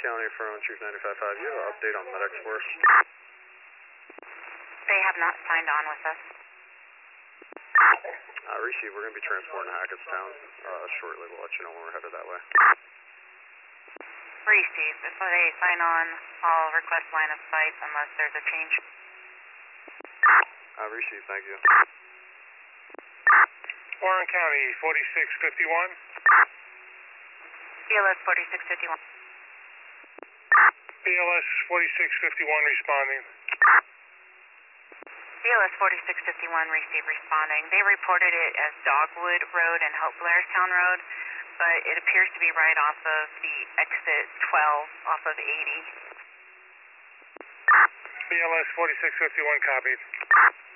County from Chief 95.5. You have an update on medics for us? They have not signed on with us. Receive, we're going to be transporting to Hackettstown shortly. We'll let you know when we're headed that way. Receive. If they sign on, I'll request line of sight unless there's a change. Receive, thank you. Warren County, 4651. BLS 4651. BLS 4651 responding. BLS 4651 receive responding. They reported it as Dogwood Road and Hope Blairstown Road, but it appears to be right off of the exit 12 off of 80. BLS 4651 copied.